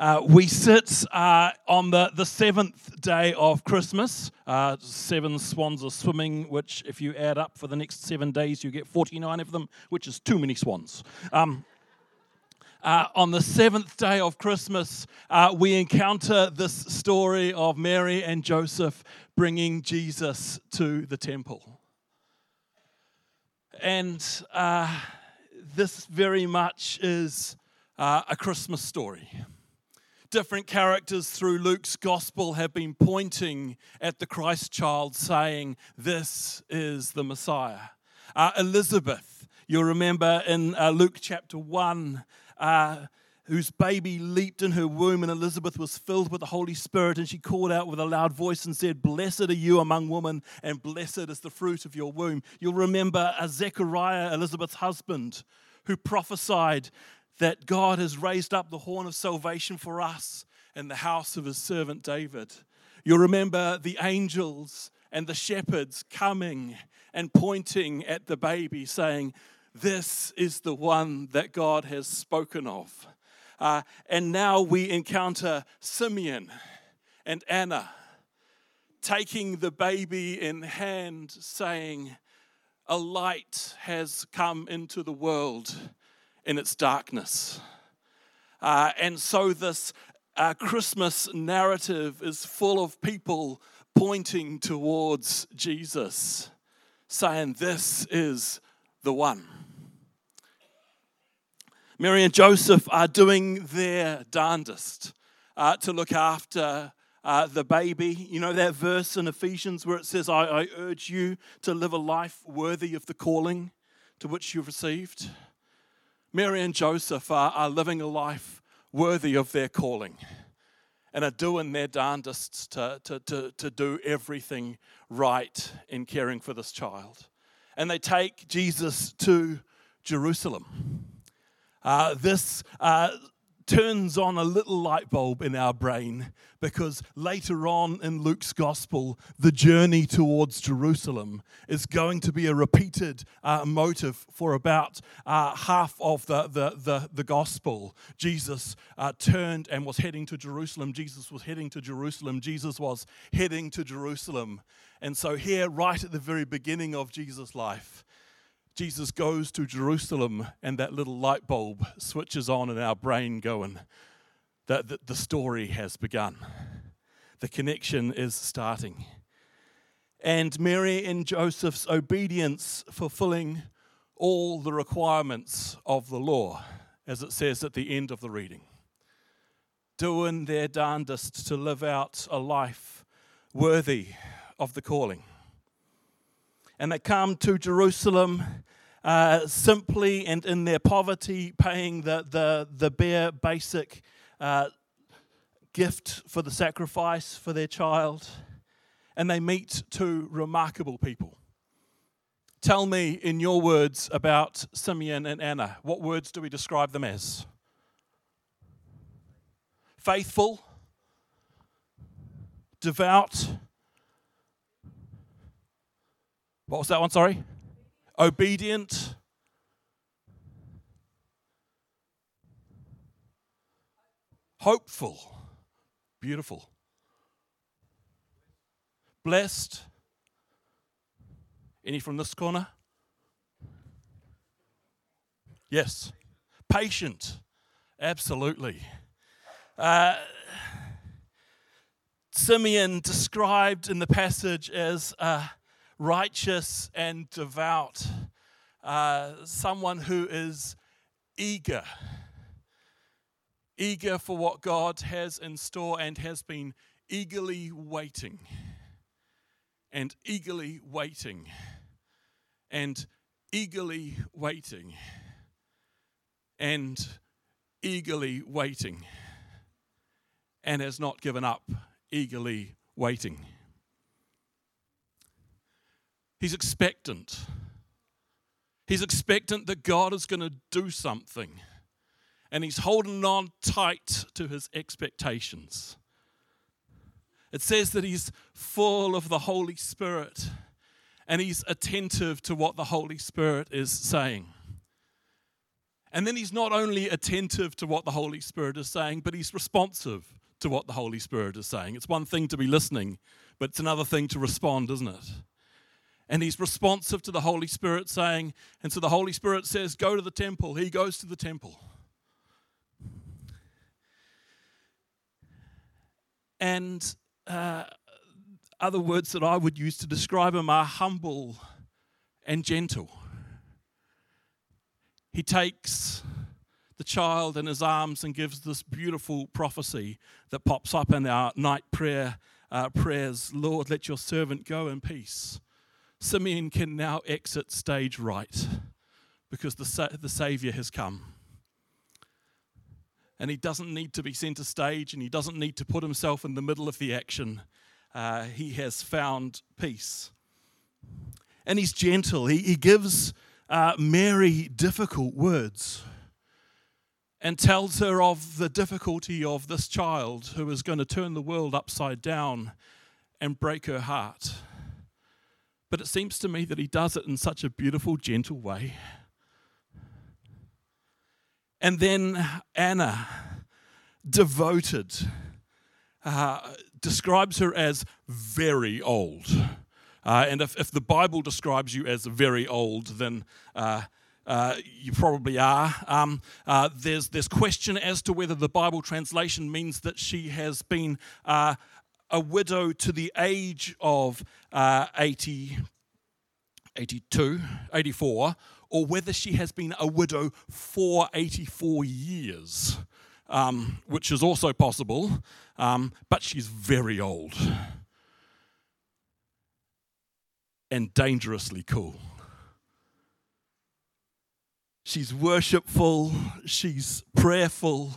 We sit on the seventh day of Christmas. 7 swans are swimming, which if you add up for the next 7 days, you get 49 of them, which is too many swans. On the seventh day of Christmas, we encounter this story of Mary and Joseph bringing Jesus to the temple. And this very much is a Christmas story. Different characters through Luke's gospel have been pointing at the Christ child saying, this is the Messiah. Elizabeth, you'll remember in Luke chapter 1, whose baby leaped in her womb, and Elizabeth was filled with the Holy Spirit, and she called out with a loud voice and said, "Blessed are you among women, and blessed is the fruit of your womb." You'll remember Zechariah, Elizabeth's husband, who prophesied that God has raised up the horn of salvation for us in the house of his servant David. You'll remember the angels and the shepherds coming and pointing at the baby, saying, "This is the one that God has spoken of." And now we encounter Simeon and Anna taking the baby in hand, saying, "A light has come into the world in its darkness." And so this Christmas narrative is full of people pointing towards Jesus, saying, "This is the one." Mary and Joseph are doing their darndest to look after the baby. You know that verse in Ephesians where it says, I urge you to live a life worthy of the calling to which you've received. Mary and Joseph are living a life worthy of their calling and are doing their darndest to do everything right in caring for this child. And they take Jesus to Jerusalem. This turns on a little light bulb in our brain because later on in Luke's gospel, the journey towards Jerusalem is going to be a repeated motive for about half of the gospel. Jesus turned and was heading to Jerusalem. Jesus was heading to Jerusalem. Jesus was heading to Jerusalem. And so here, right at the very beginning of Jesus' life, Jesus goes to Jerusalem, and that little light bulb switches on in our brain going, the story has begun. The connection is starting. And Mary and Joseph's obedience fulfilling all the requirements of the law, as it says at the end of the reading. Doing their darndest to live out a life worthy of the calling. And they come to Jerusalem simply and in their poverty, paying the bare basic gift for the sacrifice for their child. And they meet two remarkable people. Tell me in your words about Simeon and Anna. What words do we describe them as? Faithful, devout. What was that one, sorry? Obedient. Hopeful. Beautiful. Blessed. Any from this corner? Yes. Patient. Absolutely. Simeon described in the passage as righteous and devout, someone who is eager for what God has in store and has been eagerly waiting and eagerly waiting and eagerly waiting and eagerly waiting and has not given up eagerly waiting. He's expectant. He's expectant that God is going to do something. And he's holding on tight to his expectations. It says that he's full of the Holy Spirit. And he's attentive to what the Holy Spirit is saying. And then he's not only attentive to what the Holy Spirit is saying, but he's responsive to what the Holy Spirit is saying. It's one thing to be listening, but it's another thing to respond, isn't it? And he's responsive to the Holy Spirit saying, and so the Holy Spirit says, go to the temple. He goes to the temple. And other words that I would use to describe him are humble and gentle. He takes the child in his arms and gives this beautiful prophecy that pops up in our night prayers. Lord, let your servant go in peace. Simeon can now exit stage right because the Savior has come. And he doesn't need to be center stage, and he doesn't need to put himself in the middle of the action. He has found peace. And he's gentle. He gives Mary difficult words and tells her of the difficulty of this child who is going to turn the world upside down and break her heart. But it seems to me that he does it in such a beautiful, gentle way. And then Anna, devoted, describes her as very old. And if the Bible describes you as very old, then you probably are. There's question as to whether the Bible translation means that she has been a widow to the age of 84, or whether she has been a widow for 84 years, which is also possible, but she's very old and dangerously cool. She's worshipful, she's prayerful,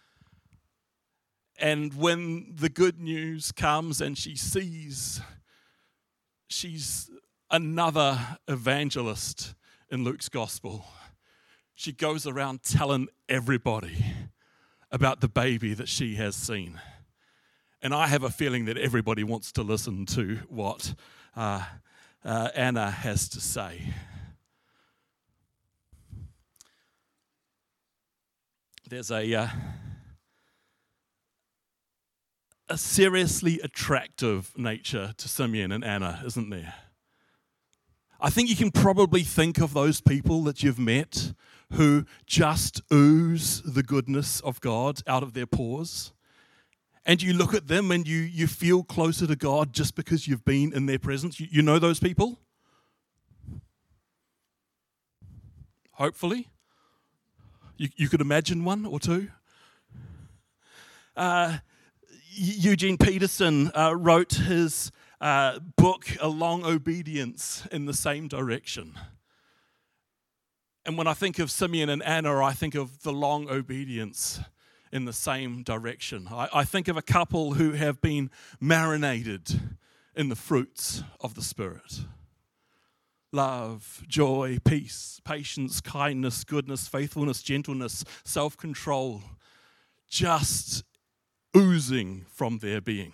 and when the good news comes and she sees, she's another evangelist in Luke's gospel. She goes around telling everybody about the baby that she has seen. And I have a feeling that everybody wants to listen to what Anna has to say. There's a seriously attractive nature to Simeon and Anna, isn't there? I think you can probably think of those people that you've met who just ooze the goodness of God out of their pores. And you look at them and you feel closer to God just because you've been in their presence. You know those people? Hopefully. You could imagine one or two. Eugene Peterson wrote his book, A Long Obedience, in the same direction. And when I think of Simeon and Anna, I think of the long obedience in the same direction. I think of a couple who have been marinated in the fruits of the Spirit. Love, joy, peace, patience, kindness, goodness, faithfulness, gentleness, self-control, just oozing from their being.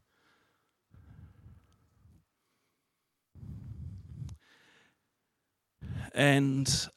And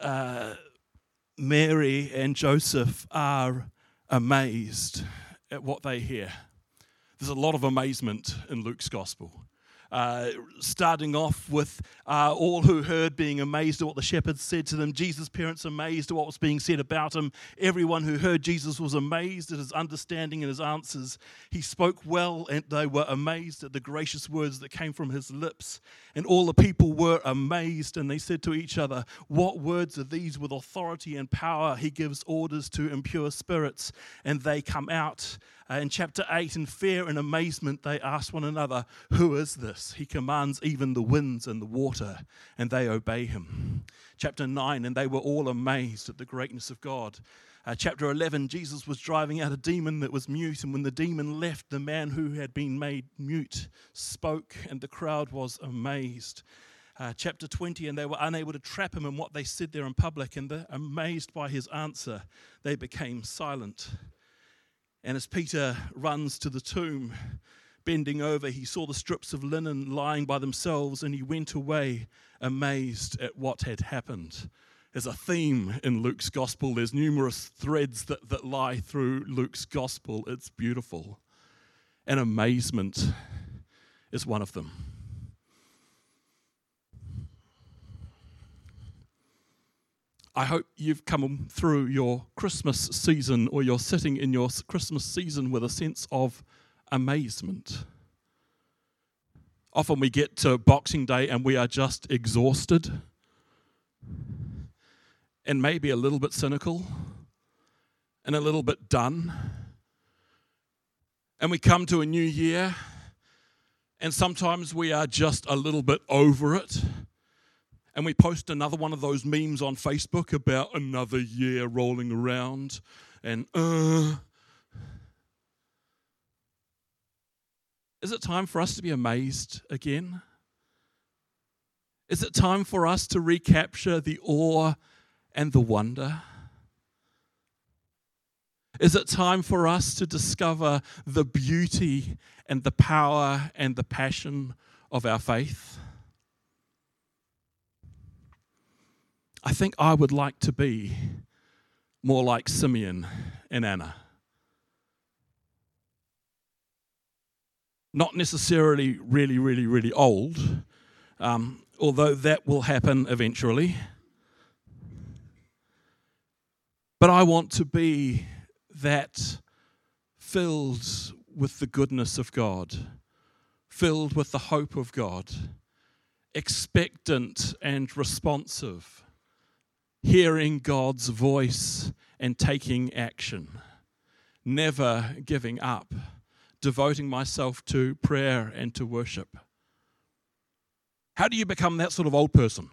Mary and Joseph are amazed at what they hear. There's a lot of amazement in Luke's gospel. Starting off with all who heard being amazed at what the shepherds said to them. Jesus' parents amazed at what was being said about him. Everyone who heard Jesus was amazed at his understanding and his answers. He spoke well, and they were amazed at the gracious words that came from his lips. And all the people were amazed, and they said to each other, "What words are these? With authority and power he gives orders to impure spirits, and they come out." In chapter 8, in fear and amazement, they asked one another, "Who is this? He commands even the winds and the water, and they obey him." Chapter 9, and they were all amazed at the greatness of God. Chapter 11, Jesus was driving out a demon that was mute, and when the demon left, the man who had been made mute spoke, and the crowd was amazed. Chapter 20, and they were unable to trap him in what they said there in public, and amazed by his answer, they became silent. And as Peter runs to the tomb, bending over, he saw the strips of linen lying by themselves, and he went away amazed at what had happened. There's a theme in Luke's gospel. There's numerous threads that lie through Luke's gospel. It's beautiful. And amazement is one of them. I hope you've come through your Christmas season, or you're sitting in your Christmas season with a sense of amazement. Often we get to Boxing Day and we are just exhausted and maybe a little bit cynical and a little bit done. And we come to a new year and sometimes we are just a little bit over it. And we post another one of those memes on Facebook about another year rolling around and Is it time for us to be amazed again? Is it time for us to recapture the awe and the wonder? Is it time for us to discover the beauty and the power and the passion of our faith? I think I would like to be more like Simeon and Anna. Not necessarily really old, although that will happen eventually. But I want to be that filled with the goodness of God, filled with the hope of God, expectant and responsive, hearing God's voice and taking action, never giving up, devoting myself to prayer and to worship. How do you become that sort of old person?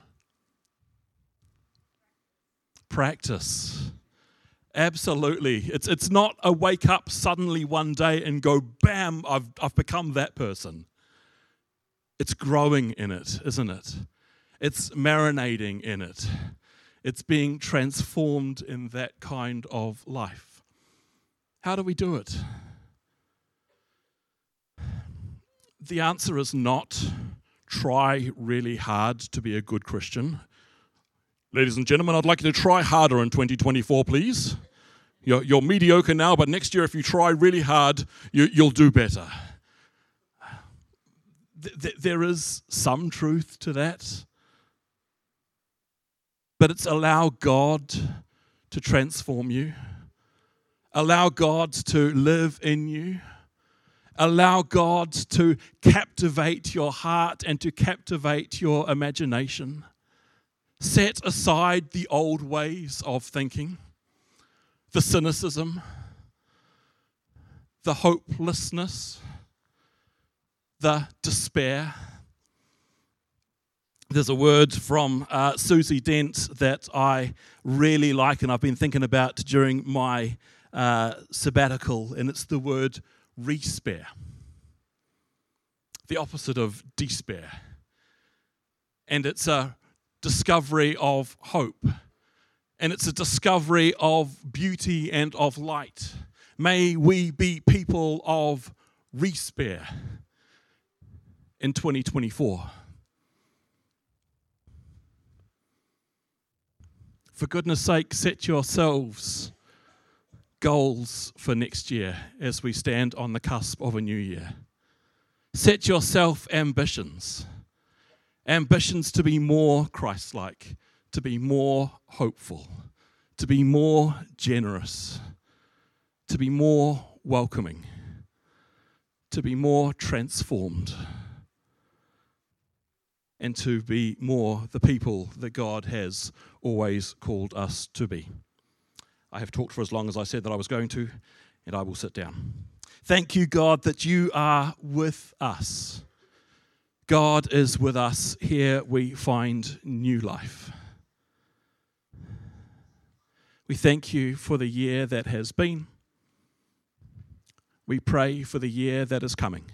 Practice. Absolutely. It's not a wake up suddenly one day and go, bam, I've become that person. It's growing in it, isn't it? It's marinating in it. It's being transformed in that kind of life. How do we do it? The answer is not try really hard to be a good Christian. Ladies and gentlemen, I'd like you to try harder in 2024, please. You're mediocre now, but next year if you try really hard, you'll do better. There is some truth to that. But it's allow God to transform you. Allow God to live in you. Allow God to captivate your heart and to captivate your imagination. Set aside the old ways of thinking, the cynicism, the hopelessness, the despair. There's a word from Susie Dent that I really like and I've been thinking about during my sabbatical, and it's the word respair, the opposite of despair. And it's a discovery of hope, and it's a discovery of beauty and of light. May we be people of respair in 2024. For goodness sake, set yourselves goals for next year as we stand on the cusp of a new year. Set yourself ambitions. Ambitions to be more Christ-like, to be more hopeful, to be more generous, to be more welcoming, to be more transformed, and to be more the people that God has always called us to be. I have talked for as long as I said that I was going to, and I will sit down. Thank you, God, that you are with us. God is with us. Here we find new life. We thank you for the year that has been. We pray for the year that is coming.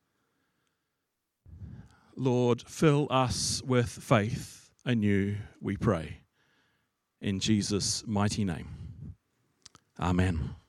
Lord, fill us with faith anew, we pray. In Jesus' mighty name. Amen.